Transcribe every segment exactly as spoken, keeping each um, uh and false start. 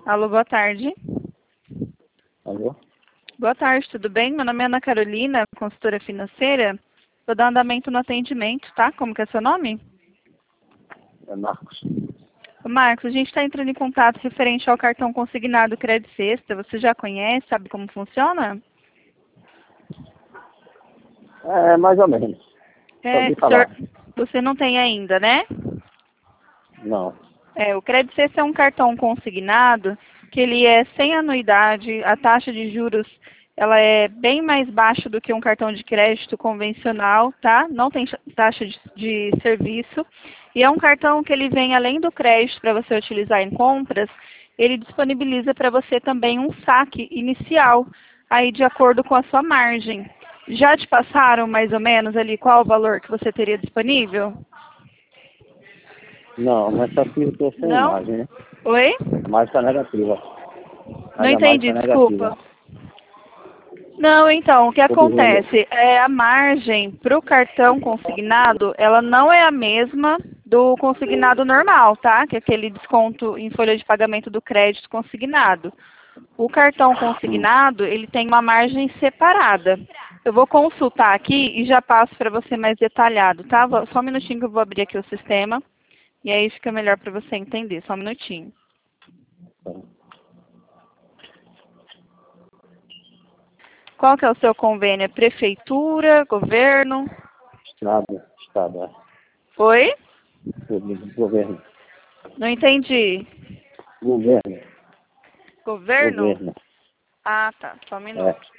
Alô, boa tarde. Alô? Boa tarde, tudo bem? Meu nome é Ana Carolina, consultora financeira. Vou dar andamento no atendimento, tá? Como que é seu nome? É Marcos. Ô, Marcos, a gente está entrando em contato referente ao cartão consignado Crédito Sexta. Você já conhece, sabe como funciona? É, mais ou menos. Só É, ouvi o senhor, falar. você não tem ainda, né? Não. É, o Crédito Sexta é um cartão consignado que ele é sem anuidade, a taxa de juros ela é bem mais baixa do que um cartão de crédito convencional, tá? Não tem taxa de, de serviço. E é um cartão que ele vem além do crédito para você utilizar em compras, ele disponibiliza para você também um saque inicial, aí de acordo com a sua margem. Já te passaram mais ou menos ali qual o valor que você teria disponível? Não, mas só que eu tô sem Não? imagem, né? Oi? A imagem tá negativa. Não Mas a imagem entendi, tá negativa. desculpa. Não, então, o que Tô dizendo. acontece é a margem para o cartão consignado, ela não é a mesma do consignado normal, tá? Que é aquele desconto em folha de pagamento do crédito consignado. O cartão Hum, consignado, ele tem uma margem separada. Eu vou consultar aqui e já passo para você mais detalhado, tá? Vou- Só um minutinho que eu vou abrir aqui o sistema e aí fica melhor para você entender. Só um minutinho. tá. Qual que é o seu convênio? É prefeitura, governo? Estado, estado, é. Oi? Governo. Governo. Não entendi. Governo. Governo? Governo. Ah, tá. Só um É. minuto.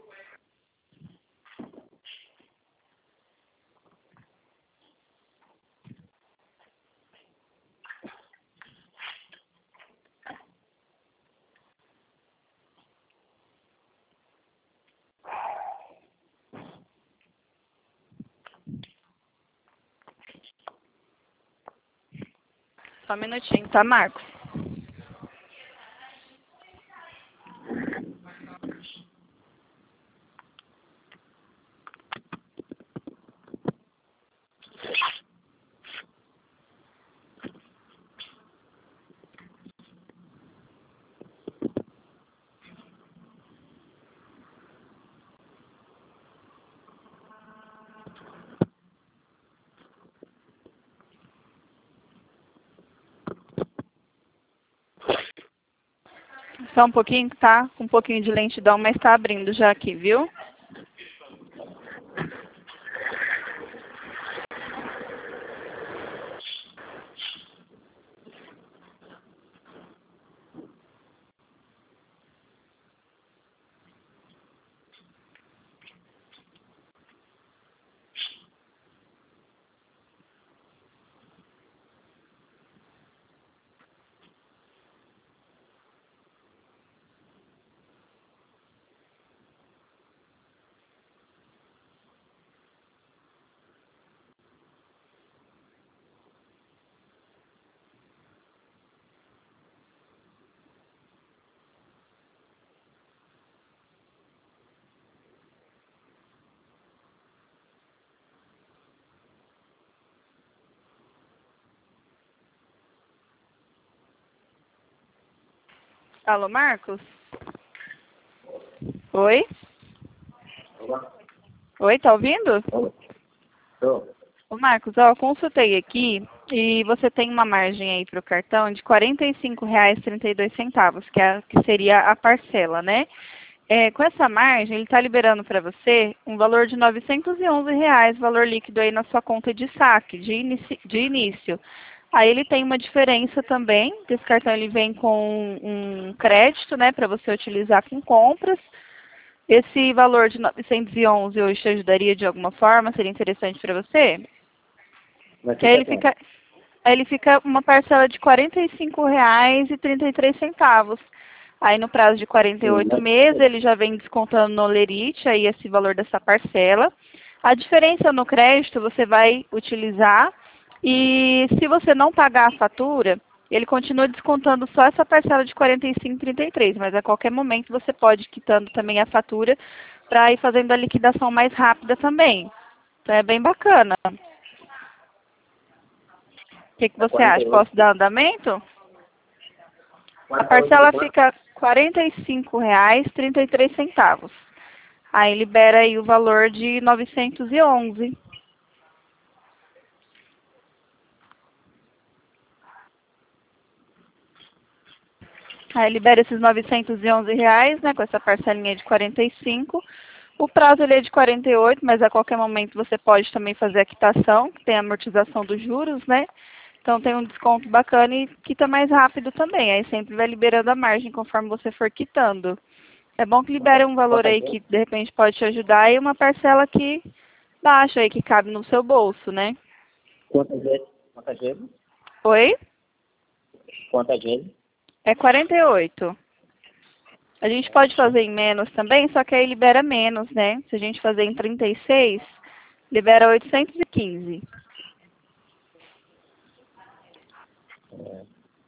Só um minutinho, tá, Marcos? Só um pouquinho, tá? Com um pouquinho de lentidão, mas tá abrindo já aqui, viu? Alô, Marcos? Oi? Olá. Oi, tá ouvindo? Olá. Tô. Ô, Marcos, ó, eu consultei aqui e você tem uma margem aí para o cartão de quarenta e cinco reais e trinta e dois centavos, que, é, que seria a parcela, né? É, com essa margem, ele está liberando para você um valor de novecentos e onze reais, valor líquido aí na sua conta de saque, de, inici, de início. Aí ele tem uma diferença também, que esse cartão ele vem com um crédito, né, para você utilizar com compras. Esse valor de novecentos e onze hoje te ajudaria de alguma forma? Seria interessante para você? Mas Que aí fica ele quanto? fica, aí ele fica uma parcela de quarenta e cinco reais e trinta e três centavos. Aí no prazo de quarenta e Sim, oito mas meses ele já vem descontando no lerite aí esse valor dessa parcela. A diferença no crédito você vai utilizar e se você não pagar a fatura, ele continua descontando só essa parcela de quarenta e cinco e trinta e três, mas a qualquer momento você pode ir quitando também a fatura para ir fazendo a liquidação mais rápida também. Então é bem bacana. O que, que é você acha? quarenta e oito. Posso dar andamento? A parcela fica quarenta e cinco reais e trinta e três centavos. Aí libera aí o valor de novecentos e onze. Aí libera esses novecentos e onze reais, né, com essa parcelinha de quarenta e cinco. O prazo ele é de quarenta e oito, mas a qualquer momento você pode também fazer a quitação, que tem a amortização dos juros, né? Então tem um desconto bacana e quita mais rápido também. Aí sempre vai liberando a margem conforme você for quitando. É bom que libere um valor aí que de repente pode te ajudar e uma parcela que baixa aí, que cabe no seu bolso, né? Quantas vezes? Quantas vezes? Oi? Quantas vezes? É quarenta e oito. A gente pode fazer em menos também, só que aí libera menos, né? Se a gente fazer em trinta e seis, libera oitocentos e quinze. É,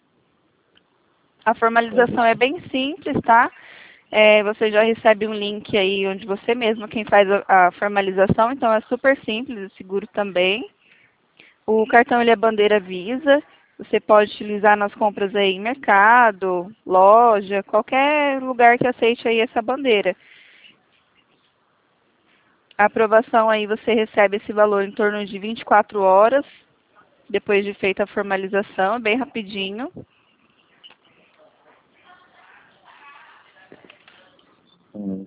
A formalização é bem simples, tá? É, você já recebe um link aí onde você mesmo quem faz a, a formalização, então é super simples, é seguro também. O cartão ele é bandeira Visa, você pode utilizar nas compras aí em mercado, loja, qualquer lugar que aceite aí essa bandeira. A aprovação aí você recebe esse valor em torno de vinte e quatro horas, depois de feita a formalização, é bem rapidinho. hum.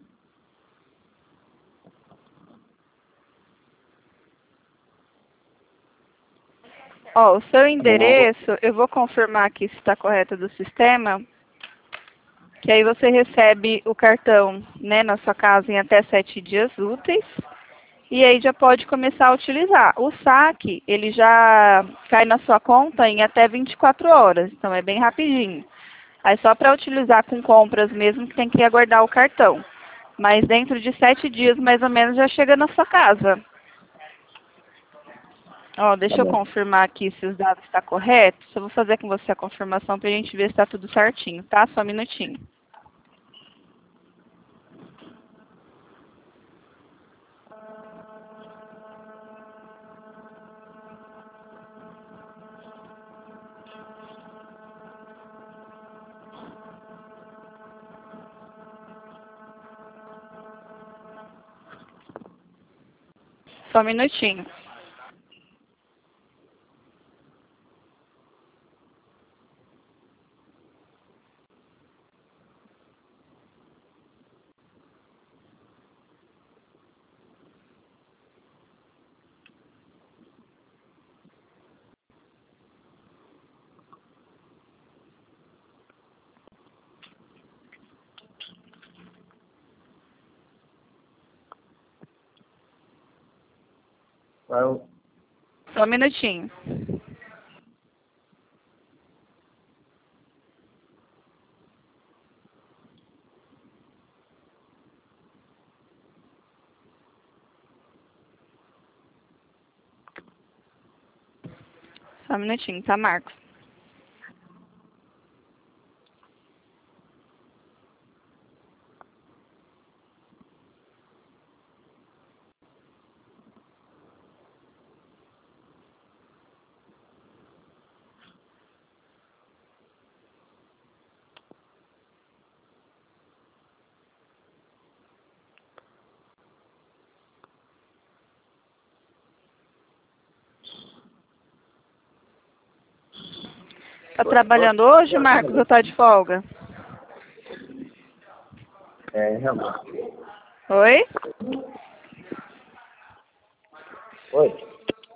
Ó, o seu endereço, eu vou confirmar aqui se está correto do sistema, que aí você recebe o cartão, né, na sua casa em até sete dias úteis, e aí já pode começar a utilizar. O saque, ele já cai na sua conta em até vinte e quatro horas, então é bem rapidinho. Aí só para utilizar com compras mesmo que tem que aguardar o cartão. Mas dentro de sete dias, mais ou menos, já chega na sua casa. Ó, Tá deixa eu bom. confirmar aqui se os dados estão corretos. Eu vou fazer com você a confirmação para a gente ver se está tudo certinho, tá? Só um minutinho. Só um minutinho. Qual? Só um minutinho. Só um minutinho, tá, Marcos? Tá trabalhando hoje, Marcos, ou tá de folga? É, realmente. Oi? Oi.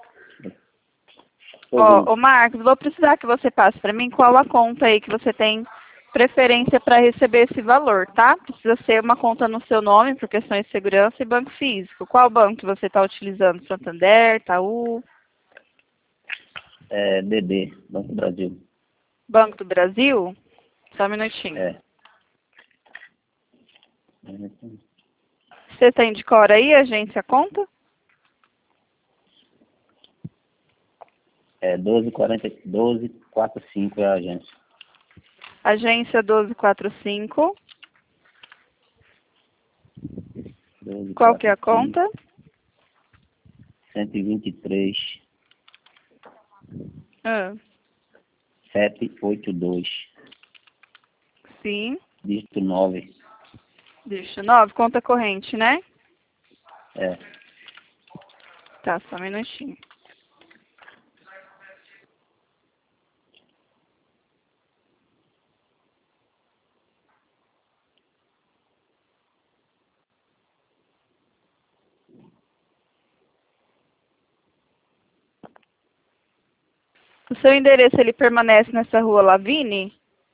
Ó, Ouvindo. ô Marcos, vou precisar que você passe para mim qual a conta aí que você tem preferência para receber esse valor, tá? Precisa ser uma conta no seu nome, por questões de segurança, e banco físico. Qual banco que você está utilizando? Santander, Itaú, É, B B, Banco do Brasil. Banco do Brasil? Só um minutinho. É. Você tem de cor aí, agência, conta? É doze quarenta, doze quarenta e cinco é a agência. Agência doze quarenta e cinco. doze Qual que é a quarenta e cinco, conta? cento e vinte e três, Ah, setecentos e oitenta e dois. Sim. dígito nove. Dígito nove, conta corrente, né? É. Tá, só um minutinho. O seu endereço, ele permanece nessa rua Lavigne?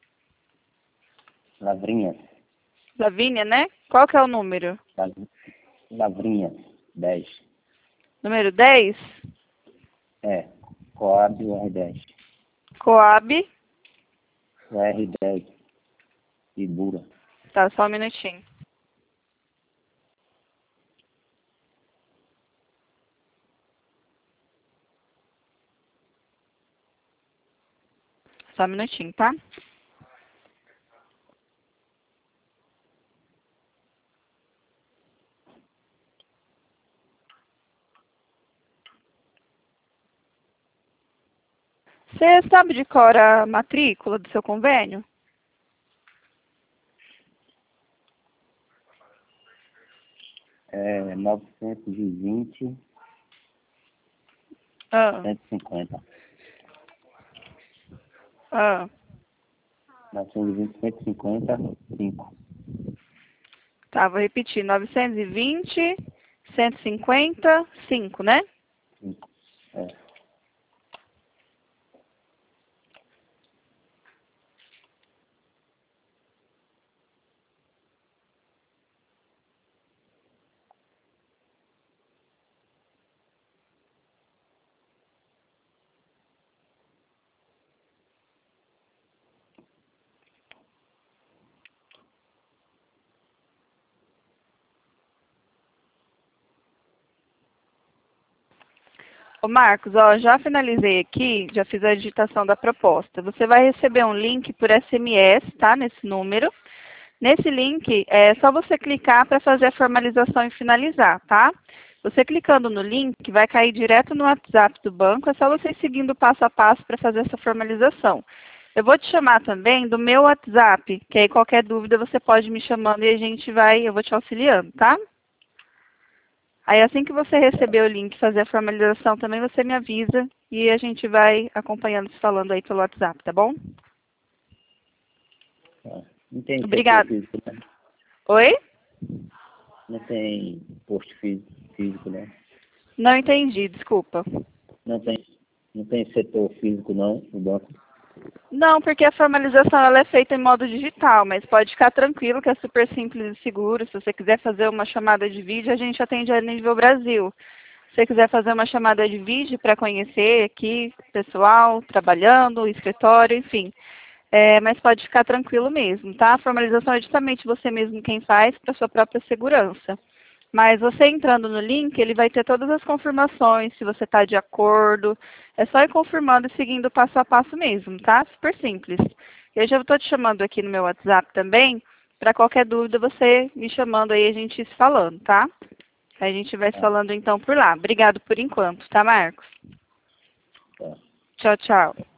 Lavrinhas. Lavínia, né? Qual que é o número? Lav- Lavrinhas, dez. Número dez? É. Coab R dez. Coab. R dez. Ibura. Tá, só um minutinho. Só um minutinho, tá? Você sabe de cor a matrícula do seu convênio? É novecentos e vinte, Ah, cento e cinquenta. ah. novecentos e vinte, cento e cinquenta, cinco. Tá, vou repetir. novecentos e vinte, cento e cinquenta, cinco, né? cinco. É. Ô Marcos, ó, já finalizei aqui, já fiz a digitação da proposta. Você vai receber um link por S M S, tá? Nesse número. Nesse link, é só você clicar para fazer a formalização e finalizar, tá? Você clicando no link, vai cair direto no WhatsApp do banco, é só você ir seguindo o passo a passo para fazer essa formalização. Eu vou te chamar também do meu WhatsApp, que aí qualquer dúvida você pode me chamando e a gente vai, eu vou te auxiliando, tá? Aí assim que você receber o link e fazer a formalização também, você me avisa e a gente vai acompanhando, se falando aí pelo WhatsApp, tá bom? Tá. Não tem setor Obrigada. físico, né? Oi? Não tem posto fí- físico, né? Não entendi, desculpa. Não tem, não tem setor físico, não, no banco. Não, porque a formalização ela é feita em modo digital, mas pode ficar tranquilo que é super simples e seguro. Se você quiser fazer uma chamada de vídeo, a gente atende a nível Brasil. Se você quiser fazer uma chamada de vídeo para conhecer aqui o pessoal trabalhando, o escritório, enfim. É, mas pode ficar tranquilo mesmo, tá? A formalização é justamente você mesmo quem faz para sua própria segurança. Mas você entrando no link, ele vai ter todas as confirmações, se você está de acordo. É só ir confirmando e seguindo passo a passo mesmo, tá? Super simples. Eu já estou te chamando aqui no meu WhatsApp também. Para qualquer dúvida, você me chamando aí, a gente se falando, tá? A gente vai se Tá, falando então por lá. Obrigado por enquanto, tá, Marcos? tá. Tchau, tchau.